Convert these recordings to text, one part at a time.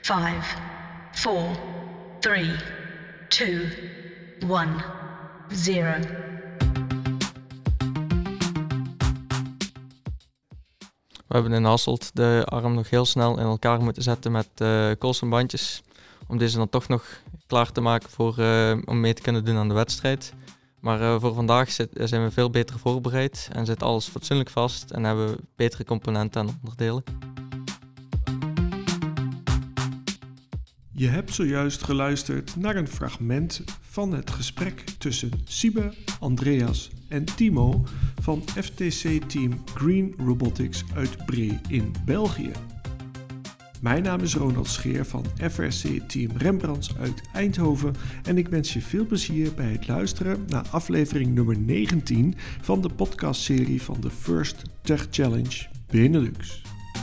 5, 4, 3, 2, 1, 0. We hebben in Hasselt de arm nog heel snel in elkaar moeten zetten met koolstofbandjes. Om deze dan toch nog klaar te maken om mee te kunnen doen aan de wedstrijd. Maar voor vandaag zijn we veel beter voorbereid en zit alles fatsoenlijk vast en hebben we betere componenten en onderdelen. Je hebt zojuist geluisterd naar een fragment van het gesprek tussen Siebe, Andreas en Timo van FTC-team Green Robotics uit Bree in België. Mijn naam is Ronald Scheer van FRC-team Rembrandts uit Eindhoven en ik wens je veel plezier bij het luisteren naar aflevering nummer 19 van de podcastserie van de First Tech Challenge Benelux.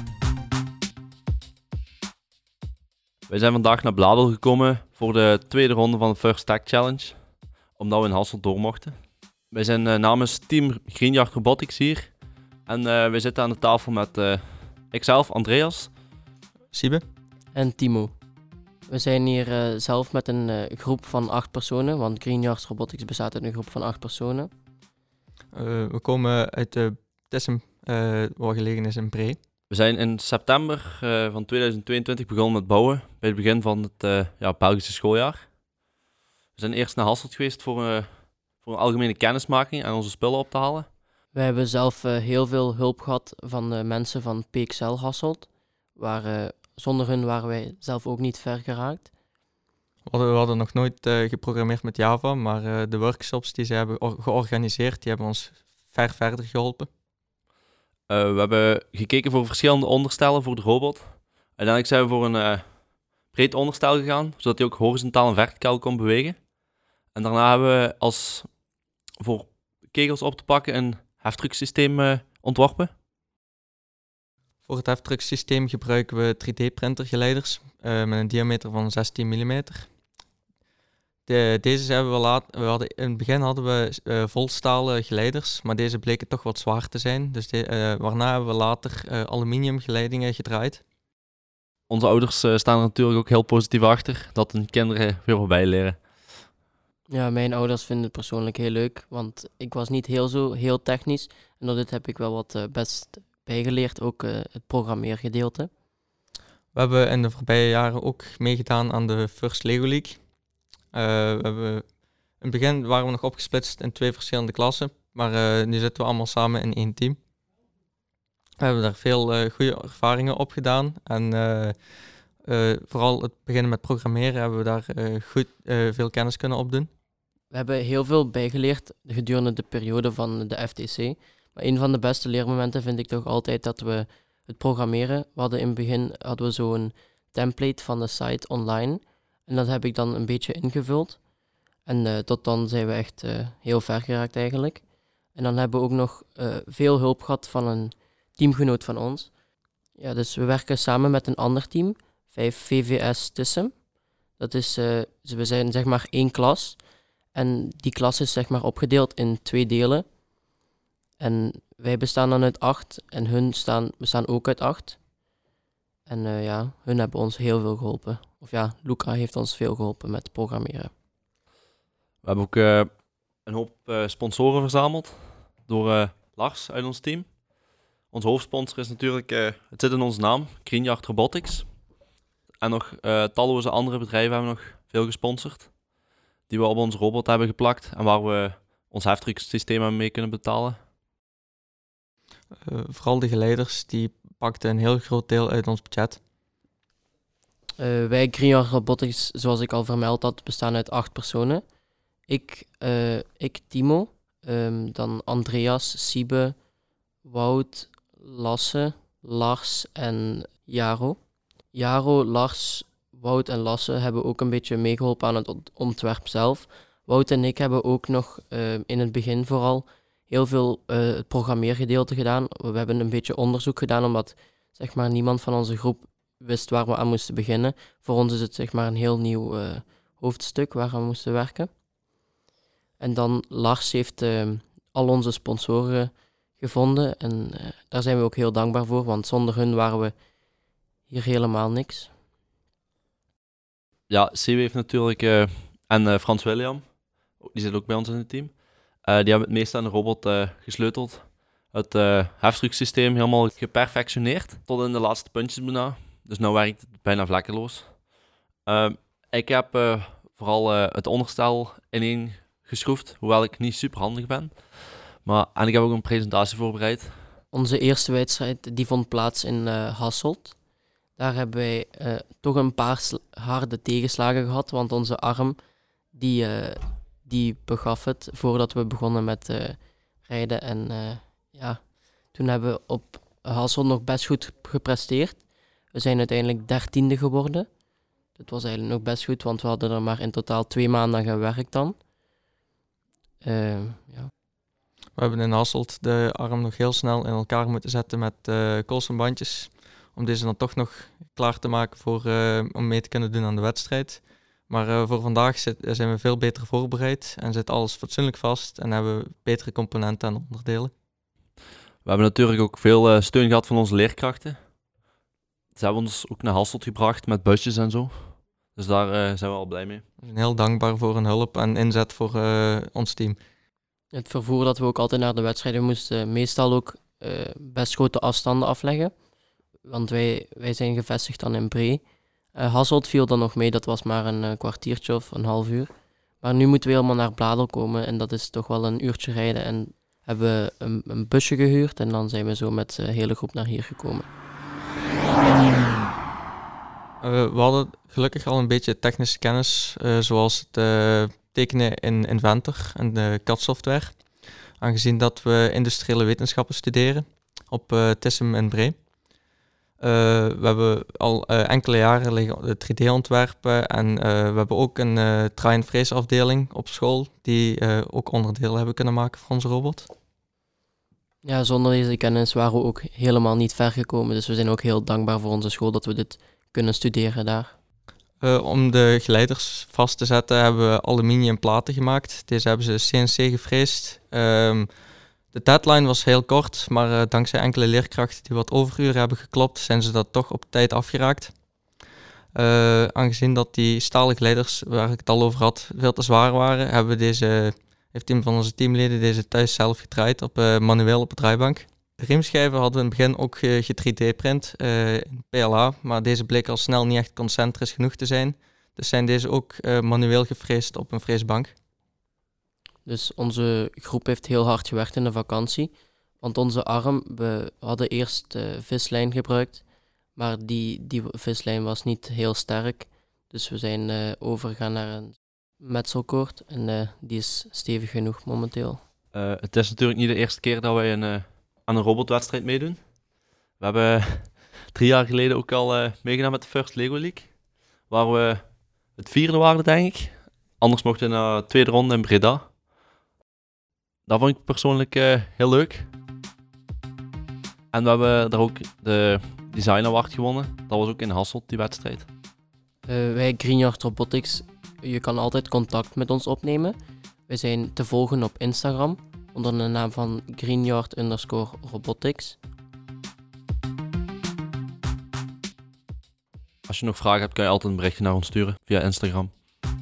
Wij zijn vandaag naar Bladel gekomen voor de tweede ronde van de First Tech Challenge, omdat we in Hasselt door mochten. Wij zijn namens team Greenyard Robotics hier en wij zitten aan de tafel met ikzelf, Andreas, Siebe en Timo. We zijn hier zelf met een groep van 8 personen, want Greenyard Robotics bestaat uit een groep van 8 personen. We komen uit Tessem, wat gelegen is in Bree. We zijn in september van 2022 begonnen met bouwen, bij het begin van het Belgische schooljaar. We zijn eerst naar Hasselt geweest voor een algemene kennismaking en onze spullen op te halen. We hebben zelf heel veel hulp gehad van mensen van PXL Hasselt, zonder hun waren wij zelf ook niet ver geraakt. We hadden nog nooit geprogrammeerd met Java, maar de workshops die ze hebben georganiseerd, die hebben ons verder geholpen. We hebben gekeken voor verschillende onderstellen voor de robot. Uiteindelijk zijn we voor een breed onderstel gegaan, zodat hij ook horizontaal en verticaal kon bewegen. En daarna hebben we voor kegels op te pakken een heftrucksysteem ontworpen. Voor het heftrucksysteem gebruiken we 3D-printergeleiders met een diameter van 16 mm. Deze hebben in het begin hadden we volstalen geleiders, maar deze bleken toch wat zwaar te zijn. Dus waarna hebben we later aluminium geleidingen gedraaid. Onze ouders staan er natuurlijk ook heel positief achter dat hun kinderen weer wat bijleren. Ja, mijn ouders vinden het persoonlijk heel leuk, want ik was niet heel technisch. En door dit heb ik wel wat best bijgeleerd, ook het programmeergedeelte. We hebben in de voorbije jaren ook meegedaan aan de First Lego League. In het begin waren we nog opgesplitst in 2 verschillende klassen, maar nu zitten we allemaal samen in 1 team. We hebben daar veel goede ervaringen op gedaan en vooral het beginnen met programmeren hebben we daar veel kennis kunnen opdoen. We hebben heel veel bijgeleerd gedurende de periode van de FTC. Maar een van de beste leermomenten vind ik toch altijd dat we het programmeren. In het begin hadden we zo'n template van de site online. En dat heb ik dan een beetje ingevuld. En tot dan zijn we echt heel ver geraakt eigenlijk. En dan hebben we ook nog veel hulp gehad van een teamgenoot van ons. Ja, dus we werken samen met een ander team, 5 VVS Tissem. Dat is, we zijn zeg maar 1 klas. En die klas is zeg maar opgedeeld in 2 delen. En wij bestaan dan uit 8 en hun bestaan ook uit 8. En hun hebben ons heel veel geholpen. Of ja, Luca heeft ons veel geholpen met programmeren. We hebben ook een hoop sponsoren verzameld door Lars uit ons team. Onze hoofdsponsor is natuurlijk, het zit in onze naam, Greenyard Robotics. En nog talloze andere bedrijven hebben nog veel gesponsord. Die we op onze robot hebben geplakt en waar we ons heftrucksysteem mee kunnen betalen. Vooral de geleiders, die pakten een heel groot deel uit ons budget. Wij Greenyard Robotics, zoals ik al vermeld had, bestaan uit 8 personen. Ik Timo, dan Andreas, Siebe, Wout, Lasse, Lars en Jaro. Jaro, Lars, Wout en Lasse hebben ook een beetje meegeholpen aan het ontwerp zelf. Wout en ik hebben ook nog in het begin vooral heel veel het programmeergedeelte gedaan. We hebben een beetje onderzoek gedaan, omdat zeg maar, niemand van onze groep wist waar we aan moesten beginnen. Voor ons is het zeg maar, een heel nieuw hoofdstuk waar we moesten werken. En dan Lars heeft al onze sponsoren gevonden en daar zijn we ook heel dankbaar voor, want zonder hun waren we hier helemaal niks. Ja, Siebe heeft natuurlijk, en Frans William, die zit ook bij ons in het team. Die hebben het meeste aan de robot gesleuteld. Het heftrucksysteem helemaal geperfectioneerd, tot in de laatste puntjes bijna. Dus nu werkt het bijna vlekkeloos. Ik heb vooral het onderstel ineen geschroefd, hoewel ik niet super handig ben. En ik heb ook een presentatie voorbereid. Onze eerste wedstrijd die vond plaats in Hasselt. Daar hebben wij toch een paar harde tegenslagen gehad, want onze arm die begaf het voordat we begonnen met rijden. En toen hebben we op Hasselt nog best goed gepresteerd. We zijn uiteindelijk 13e geworden. Dat was eigenlijk nog best goed, want we hadden er maar in totaal 2 maanden gewerkt dan. We hebben in Hasselt de arm nog heel snel in elkaar moeten zetten met koolstofbandjes. Om deze dan toch nog klaar te maken om mee te kunnen doen aan de wedstrijd. Maar voor vandaag zijn we veel beter voorbereid en zit alles fatsoenlijk vast en hebben we betere componenten en onderdelen. We hebben natuurlijk ook veel steun gehad van onze leerkrachten. Ze hebben ons ook naar Hasselt gebracht met busjes en zo. Dus daar zijn we al blij mee. We zijn heel dankbaar voor hun hulp en inzet voor ons team. Het vervoer dat we ook altijd naar de wedstrijden moesten, meestal ook best grote afstanden afleggen. Want wij zijn gevestigd dan in Bree. Hasselt viel dan nog mee, dat was maar een kwartiertje of een half uur. Maar nu moeten we helemaal naar Bladel komen en dat is toch wel een uurtje rijden. En hebben we een busje gehuurd en dan zijn we zo met de hele groep naar hier gekomen. We hadden gelukkig al een beetje technische kennis, zoals het tekenen in Inventor en de CAD-software. Aangezien dat we industriële wetenschappen studeren op TISM in Bree. We hebben al enkele jaren liggen 3D-ontwerpen en we hebben ook een try and freeze afdeling op school die ook onderdelen hebben kunnen maken voor onze robot. Ja, zonder deze kennis waren we ook helemaal niet ver gekomen. Dus we zijn ook heel dankbaar voor onze school dat we dit kunnen studeren daar. Om de geleiders vast te zetten hebben we aluminium platen gemaakt. Deze hebben ze CNC gefreesd. De deadline was heel kort, maar dankzij enkele leerkrachten die wat overuren hebben geklopt, zijn ze dat toch op tijd afgeraakt. Aangezien dat die stalen geleiders, waar ik het al over had, veel te zwaar waren, heeft een van onze teamleden deze thuis zelf gedraaid manueel op de draaibank. De riemschijven hadden we in het begin ook ge-3D-print in PLA, maar deze bleek al snel niet echt concentrisch genoeg te zijn. Dus zijn deze ook manueel gefreesd op een freesbank. Dus onze groep heeft heel hard gewerkt in de vakantie. Want onze arm, we hadden eerst vislijn gebruikt, maar die vislijn was niet heel sterk. Dus we zijn overgegaan naar een metselkoord en die is stevig genoeg momenteel. Het is natuurlijk niet de eerste keer dat wij aan een robotwedstrijd meedoen. We hebben 3 jaar geleden ook al meegedaan met de First Lego League, waar we het 4e waren, denk ik. Anders mochten we naar de 2e ronde in Breda. Dat vond ik persoonlijk heel leuk. En we hebben daar ook de Design Award gewonnen. Dat was ook in Hasselt, die wedstrijd. Wij Greenyard Robotics, je kan altijd contact met ons opnemen. Wij zijn te volgen op Instagram onder de naam van Greenyard_robotics. Als je nog vragen hebt, kan je altijd een berichtje naar ons sturen via Instagram.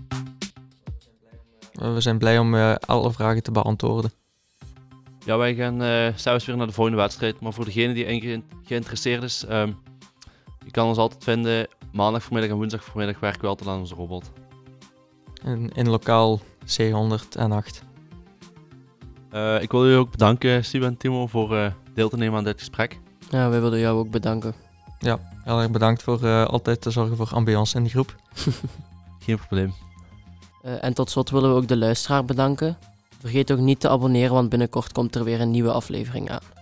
We zijn blij om alle vragen te beantwoorden. Ja, wij gaan zelfs weer naar de volgende wedstrijd. Maar voor degene die geïnteresseerd is, je kan ons altijd vinden. Maandag voormiddag en woensdag voormiddag werken we altijd aan onze robot. In lokaal C108. Ik wil jullie ook bedanken, Siebe en Timo, voor deel te nemen aan dit gesprek. Ja, wij willen jou ook bedanken. Ja, heel erg bedankt voor altijd te zorgen voor ambiance in de groep. Geen probleem. En tot slot willen we ook de luisteraar bedanken. Vergeet ook niet te abonneren, want binnenkort komt er weer een nieuwe aflevering aan.